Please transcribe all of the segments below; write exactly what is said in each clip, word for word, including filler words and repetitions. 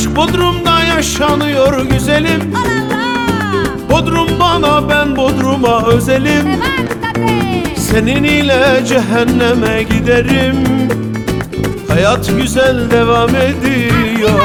Aşk Bodrum'da yaşanıyor güzelim. Bodrum bana, ben Bodrum'a özelim. Senin ile cehenneme giderim. Hayat güzel devam ediyor.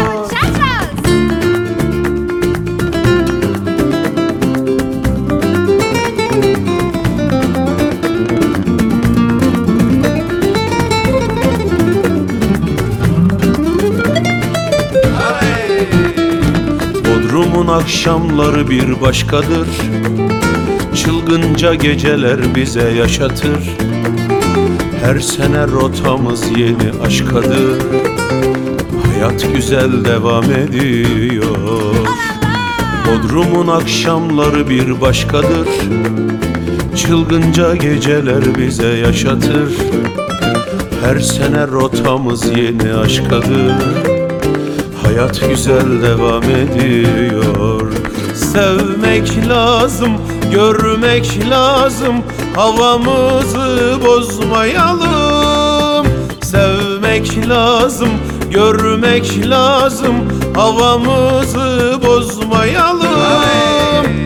Bodrum'un akşamları bir başkadır. Çılgınca geceler bize yaşatır. Her sene rotamız yeni aşkadır. Hayat güzel devam ediyor. Bodrum'un akşamları bir başkadır. Çılgınca geceler bize yaşatır. Her sene rotamız yeni aşkadır. Hayat güzel devam ediyor. Sevmek lazım, görmek lazım, havamızı bozmayalım. Sevmek lazım, görmek lazım, havamızı bozmayalım.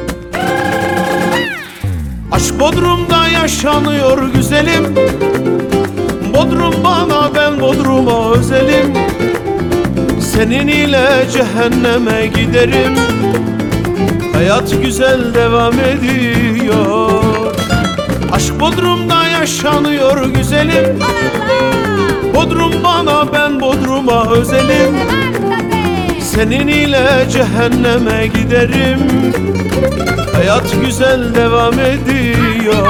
Aşk Bodrum'da yaşanıyor güzelim. Bodrum bana, ben Bodrum'a özelim. Senin ile cehenneme giderim. Hayat güzel devam ediyor. Aşk Bodrum'da yaşanıyor güzelim. Bodrum bana, ben Bodrum'a özelim. Senin ile cehenneme giderim. Hayat güzel devam ediyor.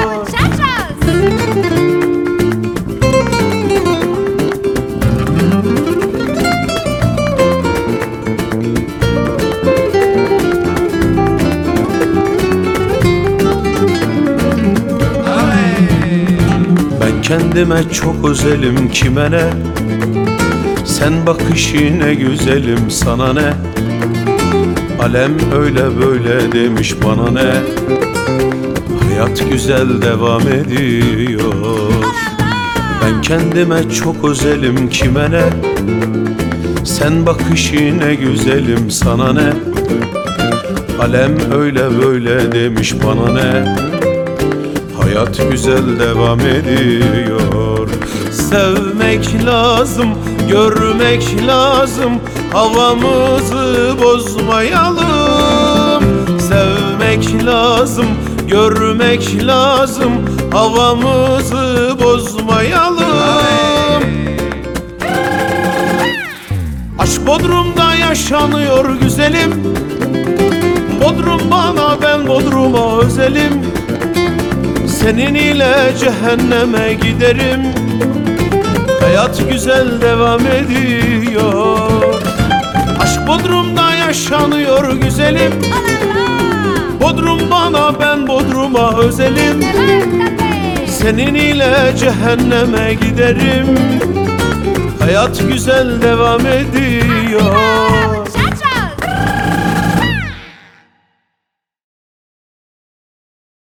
Kendime çok özelim, kime ne? Sen bakışı ne güzelim, sana ne? Alem öyle böyle demiş, bana ne? Hayat güzel devam ediyor. Ben kendime çok özelim, kime ne? Sen bakışı ne güzelim, sana ne? Alem öyle böyle demiş, bana ne? Hayat güzel devam ediyor. Sevmek lazım, görmek lazım, havamızı bozmayalım. Sevmek lazım, görmek lazım, havamızı bozmayalım. Aşk Bodrum'da yaşanıyor güzelim. Bodrum bana, ben Bodrum'a özelim. Senin ile cehenneme giderim. Hayat güzel devam ediyor. Aşk Bodrum'da yaşanıyor güzelim. Bodrum bana, ben Bodrum'a özelim. Senin ile cehenneme giderim. Hayat güzel devam ediyor.